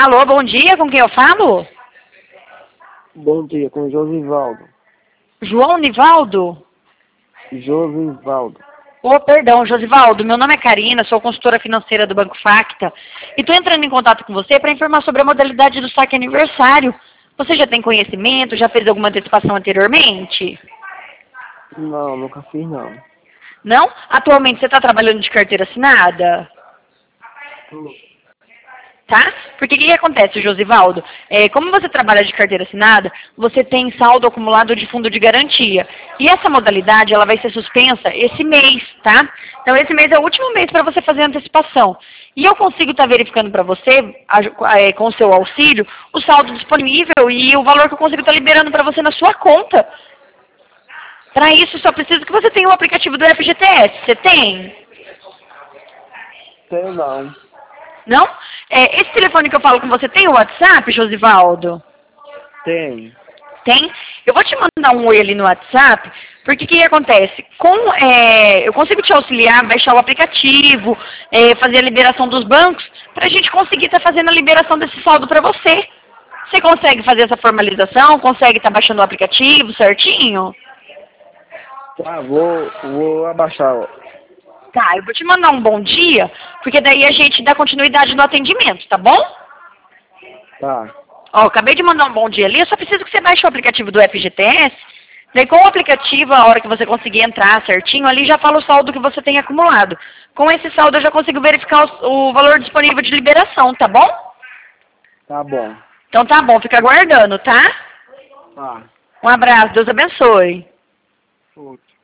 Alô, bom dia, com quem eu falo? Bom dia, com Josivaldo. João Nivaldo? Josivaldo. Ô, perdão, Josivaldo, meu nome é Karina, sou consultora financeira do Banco Facta e estou entrando em contato com você para informar sobre a modalidade do saque aniversário. Você já tem conhecimento, já fez alguma antecipação anteriormente? Não, nunca fiz não. Não? Atualmente você está trabalhando de carteira assinada? Tá? Porque o que acontece, Josivaldo? Como você trabalha de carteira assinada, você tem saldo acumulado de fundo de garantia. E essa modalidade, ela vai ser suspensa esse mês, tá? Então, esse mês é o último mês para você fazer a antecipação. E eu consigo estar verificando para você, com o seu auxílio, o saldo disponível e o valor que eu consigo estar liberando para você na sua conta. Para isso, só preciso que você tenha o aplicativo do FGTS. Você tem? Tenho não. Não? Esse telefone que eu falo com você tem o WhatsApp, Josivaldo? Tem. Tem? Eu vou te mandar um oi ali no WhatsApp, porque o que acontece? Eu consigo te auxiliar, baixar o aplicativo, fazer a liberação dos bancos, para a gente conseguir estar fazendo a liberação desse saldo para você. Você consegue fazer essa formalização? Consegue estar baixando o aplicativo certinho? Tá, vou abaixar. Tá, eu vou te mandar um bom dia, porque daí a gente dá continuidade no atendimento, tá bom? Tá. Ó, acabei de mandar um bom dia ali, eu só preciso que você baixe o aplicativo do FGTS, daí com o aplicativo, a hora que você conseguir entrar certinho, ali já fala o saldo que você tem acumulado. Com esse saldo eu já consigo verificar o valor disponível de liberação, tá bom? Tá bom. Então tá bom, fica aguardando, tá? Tá. Um abraço, Deus abençoe. Outro.